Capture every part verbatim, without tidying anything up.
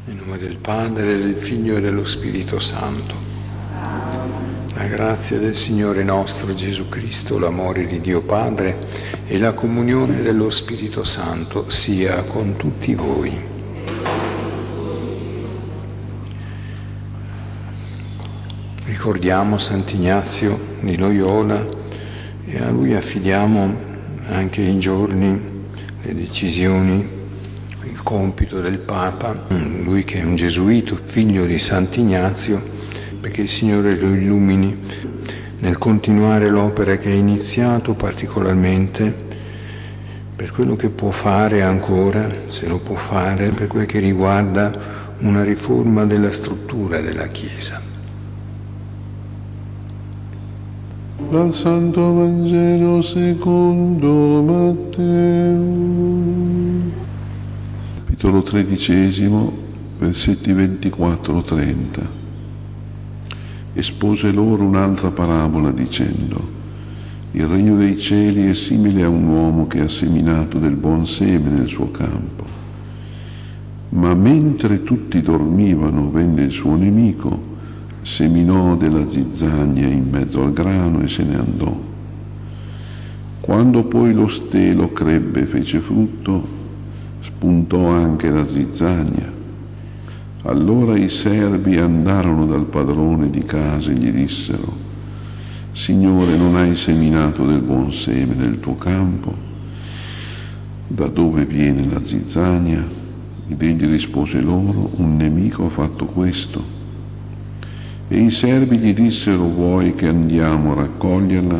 Nel nome del Padre, del Figlio e dello Spirito Santo. La grazia del Signore nostro Gesù Cristo, l'amore di Dio Padre e la comunione dello Spirito Santo sia con tutti voi. Ricordiamo Sant'Ignazio di Loyola e a lui affidiamo anche i giorni, le decisioni, il compito del Papa, lui che è un gesuito, figlio di Sant'Ignazio, perché il Signore lo illumini nel continuare l'opera che ha iniziato, particolarmente per quello che può fare ancora, se lo può fare, per quel che riguarda una riforma della struttura della Chiesa. Dal Santo Vangelo secondo Matteo, capitolo tredicesimo, versetti ventiquattro trenta. Espose loro un'altra parabola dicendo: il regno dei cieli è simile a un uomo che ha seminato del buon seme nel suo campo. Ma mentre tutti dormivano, venne il suo nemico, seminò della zizzania in mezzo al grano e se ne andò. Quando poi lo stelo crebbe e fece frutto, spuntò anche la zizzania. Allora i servi andarono dal padrone di casa e gli dissero: Signore, non hai seminato del buon seme nel tuo campo? Da dove viene la zizzania? Ed egli rispose loro: un nemico ha fatto questo. E i servi gli dissero: vuoi che andiamo a raccoglierla?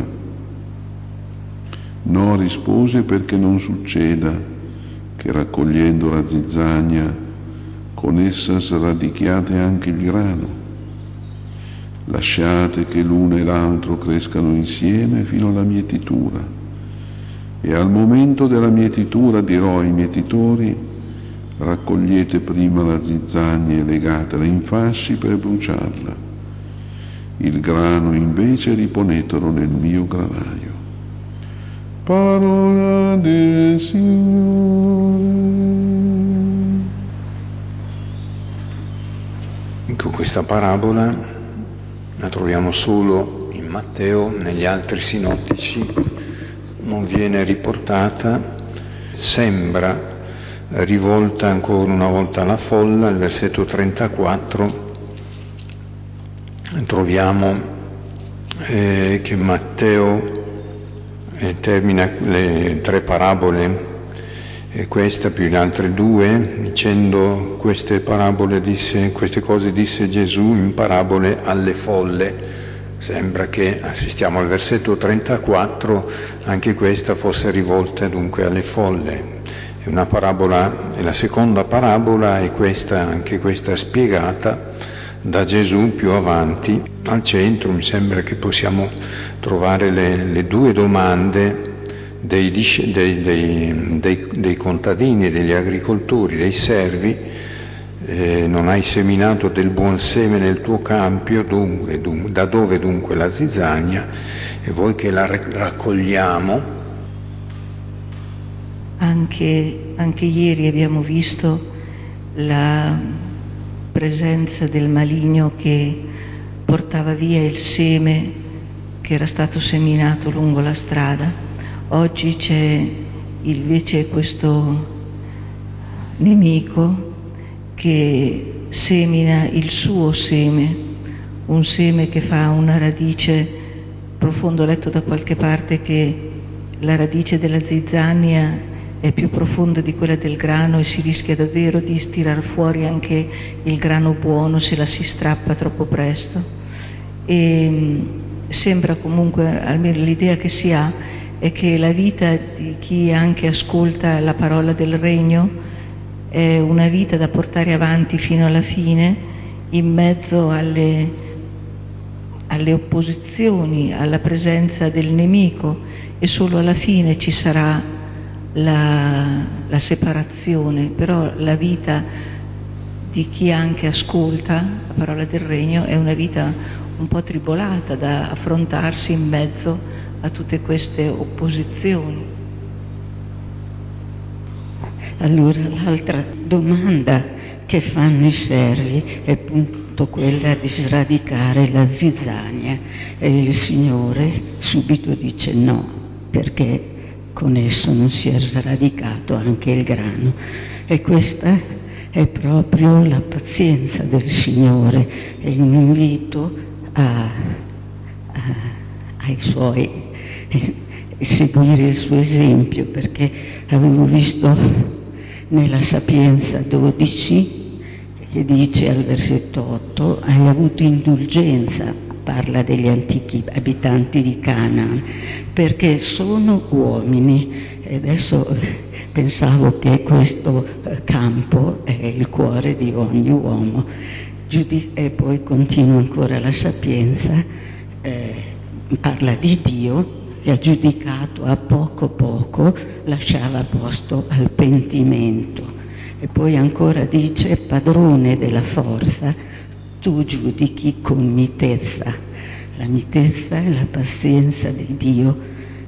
No, rispose, perché non succeda che raccogliendo la zizzania con essa sradichiate anche il grano. Lasciate che l'uno e l'altro crescano insieme fino alla mietitura. E al momento della mietitura dirò ai mietitori: raccogliete prima la zizzania e legatela in fasci per bruciarla. Il grano invece riponetelo nel mio granaio. Parola del Signore. Ecco, questa parabola la troviamo solo in Matteo, negli altri sinottici non viene riportata, sembra rivolta ancora una volta alla folla. Al versetto trentaquattro troviamo eh, che Matteo eh, termina le tre parabole, e questa più le altre due, dicendo: queste parabole disse, queste cose disse Gesù in parabole alle folle. Sembra che assistiamo al versetto trentaquattro, anche questa fosse rivolta dunque alle folle. È una parabola, è la seconda parabola, e questa, anche questa spiegata da Gesù più avanti. Al centro mi sembra che possiamo trovare le, le due domande dei, dei, dei, dei, dei contadini, degli agricoltori, dei servi. Eh, non hai seminato del buon seme nel tuo campo, dunque, dunque, da dove dunque la zizzania? E vuoi che la raccogliamo? Anche, anche ieri abbiamo visto la presenza del maligno che portava via il seme che era stato seminato lungo la strada. Oggi c'è invece questo nemico che semina il suo seme, un seme che fa una radice profonda. Ho letto da qualche parte che la radice della zizzania è più profonda di quella del grano e si rischia davvero di tirar fuori anche il grano buono se la si strappa troppo presto. E sembra comunque, almeno l'idea che si ha, è che la vita di chi anche ascolta la parola del Regno è una vita da portare avanti fino alla fine, in mezzo alle, alle opposizioni, alla presenza del nemico, e solo alla fine ci sarà la, la separazione. Però la vita di chi anche ascolta la parola del Regno è una vita un po' tribolata da affrontarsi in mezzo a tutte queste opposizioni. Allora l'altra domanda che fanno i servi è appunto quella di sradicare la zizzania, e il Signore subito dice no, perché con esso non si è sradicato anche il grano. E questa è proprio la pazienza del Signore, è un invito a, a, ai suoi eh, seguire il suo esempio, perché avevo visto nella Sapienza dodici che dice al versetto otto: hai avuto indulgenza, parla degli antichi abitanti di Canaan, perché sono uomini. E adesso pensavo che questo campo è il cuore di ogni uomo. E poi continua ancora la Sapienza, eh, parla di Dio che ha giudicato a poco poco, lasciava posto al pentimento. E poi ancora dice: padrone della forza, tu giudichi con mitezza. La mitezza è la pazienza di Dio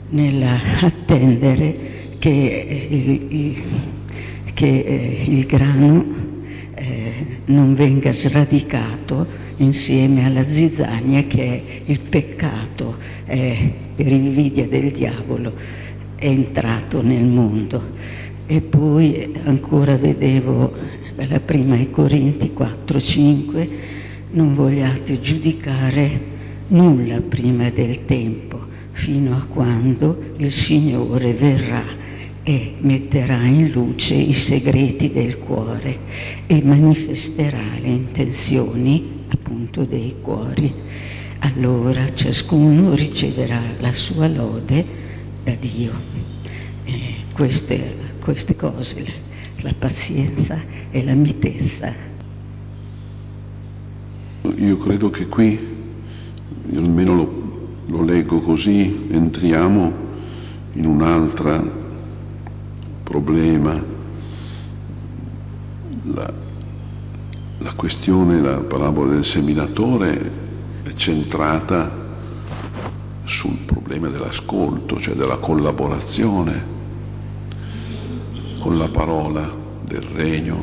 nell'attendere che il, il, che, eh, il grano eh, non venga sradicato insieme alla zizzania, che è il peccato, eh, per invidia del diavolo, è entrato nel mondo. E poi ancora vedevo la prima ai Corinti quattro cinque: non vogliate giudicare nulla prima del tempo, fino a quando il Signore verrà e metterà in luce i segreti del cuore e manifesterà le intenzioni appunto dei cuori. Allora ciascuno riceverà la sua lode da Dio. Eh, queste queste cose, la pazienza e la mitezza. Io credo che qui, io almeno lo, lo leggo così, entriamo in un altro problema. La, la questione, la parabola del seminatore è centrata sul problema dell'ascolto, cioè della collaborazione con la parola del regno,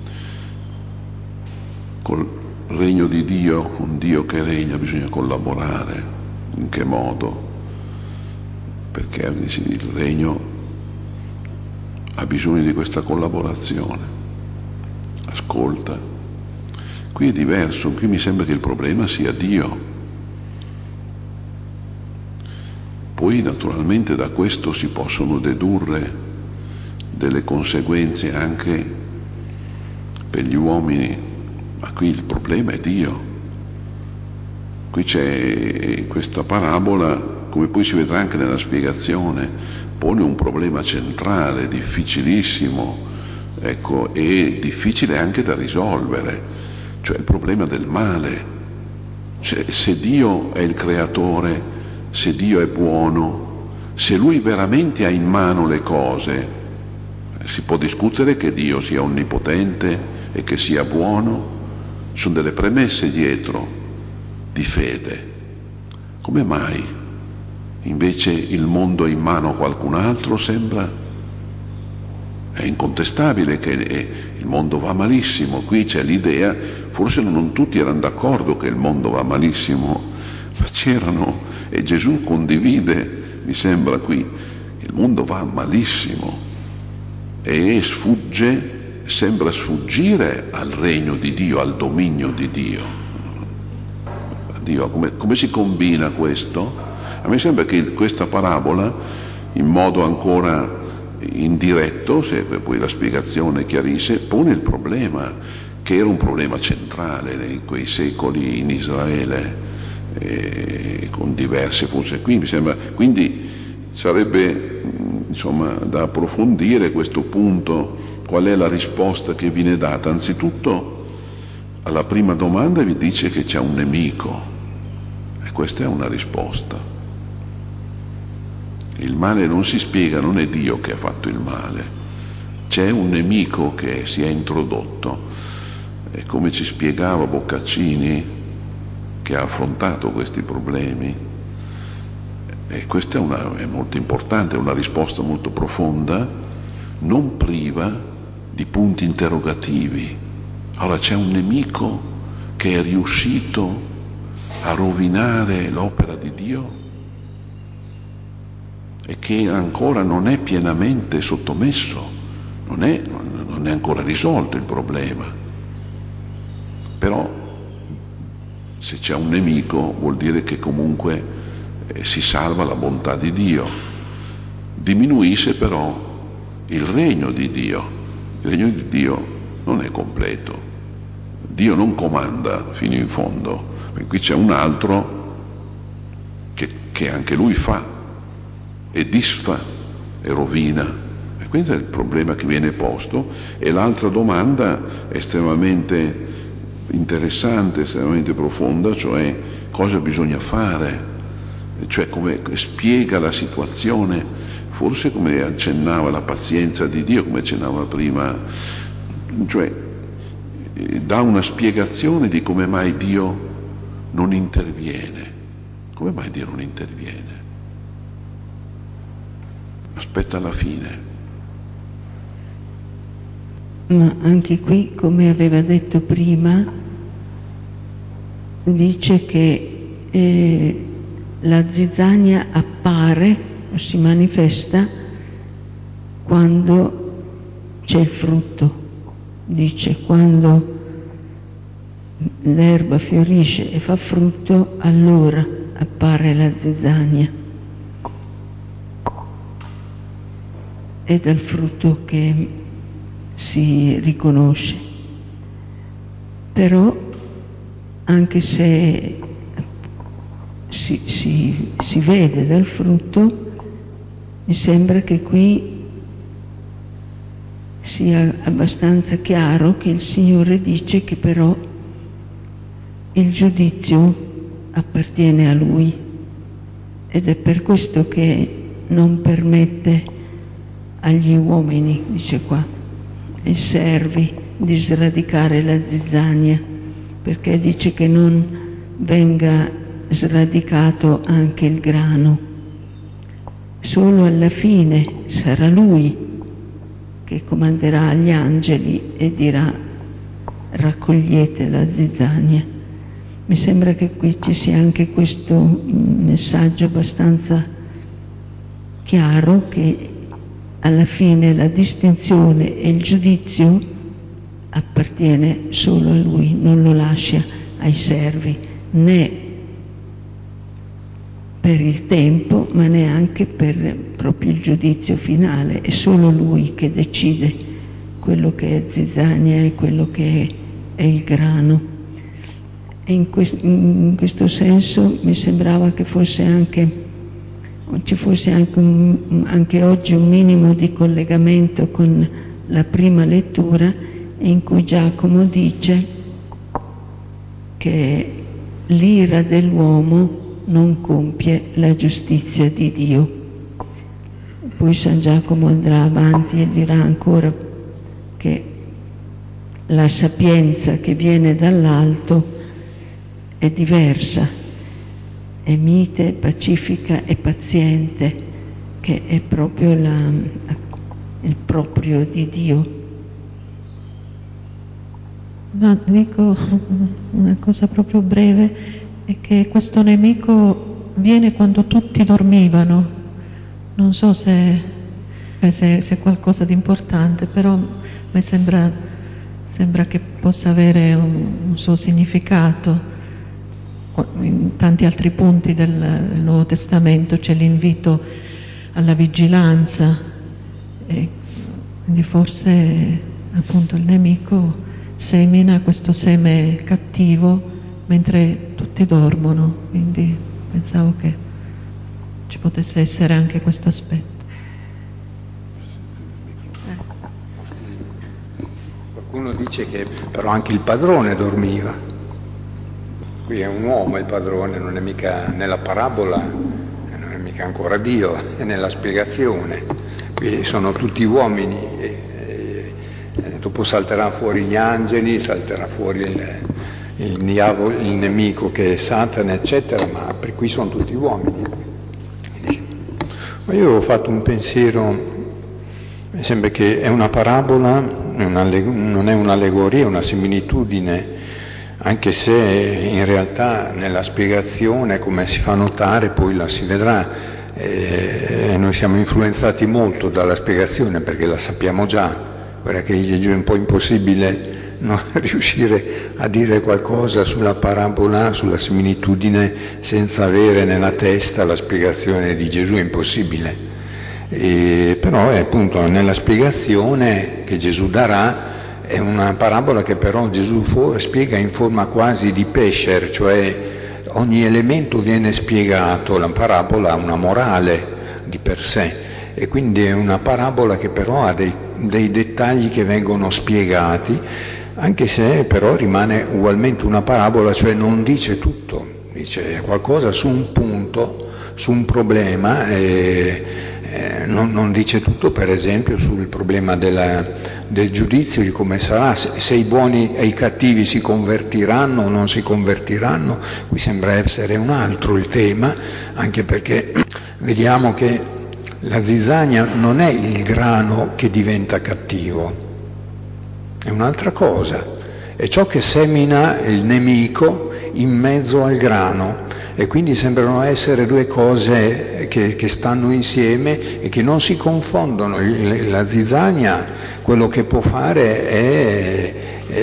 col regno di Dio, con Dio che regna, bisogna collaborare. In che modo? Perché il regno ha bisogno di questa collaborazione. Ascolta. Qui è diverso, qui mi sembra che il problema sia Dio. Poi naturalmente da questo si possono dedurre delle conseguenze anche per gli uomini, ma qui il problema è Dio. Qui c'è questa parabola, come poi si vedrà anche nella spiegazione, pone un problema centrale, difficilissimo, ecco, e difficile anche da risolvere, cioè il problema del male. Cioè, se Dio è il creatore, se Dio è buono, se Lui veramente ha in mano le cose, si può discutere che Dio sia onnipotente e che sia buono, ci sono delle premesse dietro di fede. Come mai invece il mondo è in mano a qualcun altro? Sembra, è incontestabile che il mondo va malissimo. Qui c'è l'idea, forse non tutti erano d'accordo che il mondo va malissimo, ma c'erano, e Gesù condivide, mi sembra qui, il mondo va malissimo e sfugge, sembra sfuggire al regno di Dio, al dominio di Dio. Dio come, come si combina questo? A me sembra che questa parabola, in modo ancora indiretto, se poi la spiegazione chiarisce, pone il problema, che era un problema centrale in quei secoli in Israele, eh, con diverse forse qui mi sembra. Quindi sarebbe insomma da approfondire questo punto, qual è la risposta che viene data. Anzitutto alla prima domanda vi dice che c'è un nemico, e questa è una risposta. Il male non si spiega, non è Dio che ha fatto il male, c'è un nemico che si è introdotto, e come ci spiegava Boccaccini, che ha affrontato questi problemi. E questa è, una, è molto importante, è una risposta molto profonda, non priva di punti interrogativi. Allora c'è un nemico che è riuscito a rovinare l'opera di Dio e che ancora non è pienamente sottomesso, non è, non è ancora risolto il problema. Però se c'è un nemico vuol dire che comunque eh, si salva la bontà di Dio. Diminuisce però il regno di Dio. Il regno di Dio non è completo. Dio non comanda fino in fondo. E qui c'è un altro che, che anche lui fa e disfa e rovina. E questo è il problema che viene posto. E l'altra domanda è estremamente interessante, estremamente profonda, cioè cosa bisogna fare, cioè come spiega la situazione, forse come accennava la pazienza di Dio, come accennava prima, cioè dà una spiegazione di come mai Dio non interviene. Come mai Dio non interviene? Aspetta alla fine. Ma anche qui, come aveva detto prima, dice che eh, la zizzania appare o si manifesta quando c'è il frutto. Dice, quando l'erba fiorisce e fa frutto, allora appare la zizzania. È dal frutto che si riconosce. Però anche se si, si, si vede dal frutto, mi sembra che qui sia abbastanza chiaro che il Signore dice che però il giudizio appartiene a Lui, ed è per questo che non permette agli uomini, dice qua, ai servi, di sradicare la zizzania, perché dice che non venga sradicato anche il grano. Solo alla fine sarà Lui che comanderà agli angeli e dirà: raccogliete la zizzania. Mi sembra che qui ci sia anche questo messaggio abbastanza chiaro, che alla fine la distinzione e il giudizio appartiene solo a Lui, non lo lascia ai servi, né per il tempo, ma neanche per proprio il giudizio finale. È solo Lui che decide quello che è zizzania e quello che è, è il grano. E in, que- in questo senso mi sembrava che fosse anche ci fosse anche, un, anche oggi un minimo di collegamento con la prima lettura, in cui Giacomo dice che l'ira dell'uomo non compie la giustizia di Dio. Poi San Giacomo andrà avanti e dirà ancora che la sapienza che viene dall'alto è diversa, è mite, pacifica e paziente, che è proprio la, il proprio di Dio. No, dico una cosa proprio breve, è che questo nemico viene quando tutti dormivano. Non so se, se, se è qualcosa di importante, però mi sembra, sembra che possa avere un, un suo significato. In tanti altri punti del, del Nuovo Testamento c'è l'invito alla vigilanza, e quindi forse appunto il nemico semina questo seme cattivo mentre tutti dormono, quindi pensavo che ci potesse essere anche questo aspetto. Qualcuno dice che però anche il padrone dormiva. Qui è un uomo il padrone, non è mica nella parabola, non è mica ancora Dio, è nella spiegazione. Qui sono tutti uomini, e, e, e dopo salterà fuori gli angeli, salterà fuori il, il, diavolo, il nemico che è Satana, eccetera, ma per qui sono tutti uomini. Ma io ho fatto un pensiero, mi sembra che è una parabola non è un'allegoria, è una similitudine, anche se in realtà nella spiegazione, come si fa notare, poi la si vedrà, eh, noi siamo influenzati molto dalla spiegazione perché la sappiamo già, guarda che dice Gesù è un po' impossibile non riuscire a dire qualcosa sulla parabola, sulla similitudine, senza avere nella testa la spiegazione di Gesù, è impossibile. E, però è appunto nella spiegazione che Gesù darà, è una parabola che però Gesù spiega in forma quasi di pesher, cioè ogni elemento viene spiegato, la parabola ha una morale di per sé, e quindi è una parabola che però ha dei, dei dettagli che vengono spiegati, anche se però rimane ugualmente una parabola, cioè non dice tutto, dice qualcosa su un punto, su un problema, e eh, non, non dice tutto, per esempio sul problema della, del giudizio, di come sarà, se, se i buoni e i cattivi si convertiranno o non si convertiranno. Qui sembra essere un altro il tema, anche perché vediamo che la zizzania non è il grano che diventa cattivo, è un'altra cosa, è ciò che semina il nemico in mezzo al grano, e quindi sembrano essere due cose che, che stanno insieme e che non si confondono. La zizzania quello che può fare è,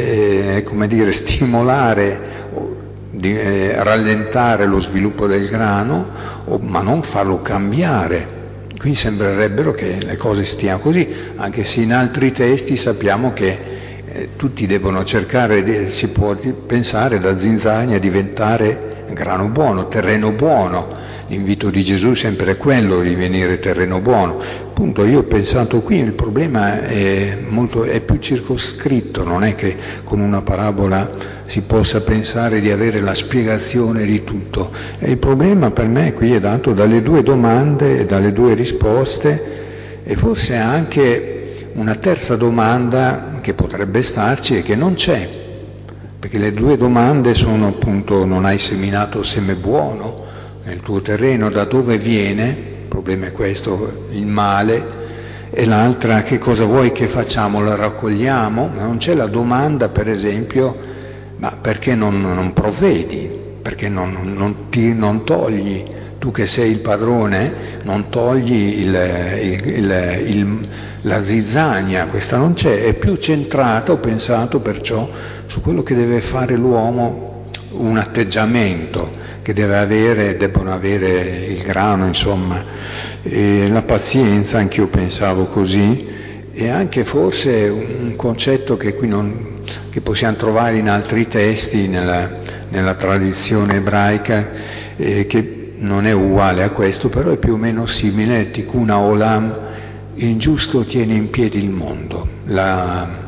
è come dire, stimolare, di, eh, rallentare lo sviluppo del grano, o, ma non farlo cambiare. Qui sembrerebbero che le cose stiano così, anche se in altri testi sappiamo che eh, tutti devono cercare, di, si può pensare da zizzania diventare grano buono, terreno buono. L'invito di Gesù sempre è quello, di venire terreno buono. Appunto, io ho pensato qui, il problema è, molto, è più circoscritto, non è che con una parabola si possa pensare di avere la spiegazione di tutto. E il problema per me qui è dato dalle due domande e dalle due risposte, e forse anche una terza domanda che potrebbe starci e che non c'è, perché le due domande sono appunto: non hai seminato seme buono nel tuo terreno, da dove viene? Il problema è questo, il male. E l'altra: che cosa vuoi che facciamo? La raccogliamo? Non c'è la domanda, per esempio, ma perché non, non provvedi? Perché non, non, ti, non togli, tu che sei il padrone, non togli il, il, il, il, la zizzania? Questa non c'è, è più centrata, ho pensato perciò, su quello che deve fare l'uomo, un atteggiamento che deve avere, debbono avere il grano, insomma, e la pazienza, anch'io pensavo così, e anche forse un concetto che qui non, che possiamo trovare in altri testi, nella, nella tradizione ebraica, eh, che non è uguale a questo, però è più o meno simile: Tikkun Olam, il giusto tiene in piedi il mondo, la,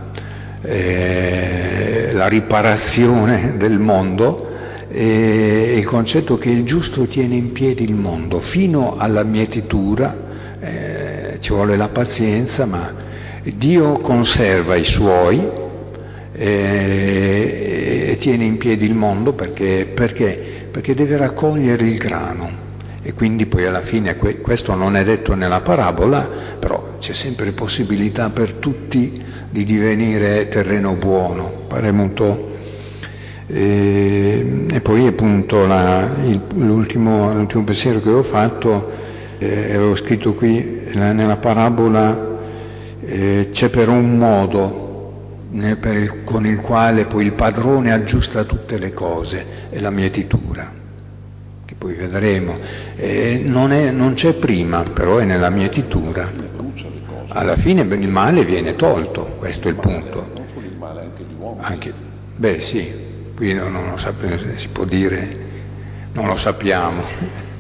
eh, la riparazione del mondo, e il concetto che il giusto tiene in piedi il mondo fino alla mietitura. Eh, ci vuole la pazienza, ma Dio conserva i suoi e, e tiene in piedi il mondo perché, perché? Perché deve raccogliere il grano, e quindi poi alla fine, questo non è detto nella parabola, però c'è sempre possibilità per tutti di divenire terreno buono. Pare molto. E, e poi appunto la, il, l'ultimo, l'ultimo pensiero che ho fatto, eh, avevo scritto qui la, nella parabola, eh, c'è però un modo né, per il, con il quale poi il padrone aggiusta tutte le cose, è la mietitura, che poi vedremo. Eh, non, è, non c'è prima, però è nella mietitura. Alla fine il male viene tolto, questo è il punto. Non solo il male, anche l'uomo. Anche, beh sì. Qui non, non lo sappiamo, si può dire, non lo sappiamo.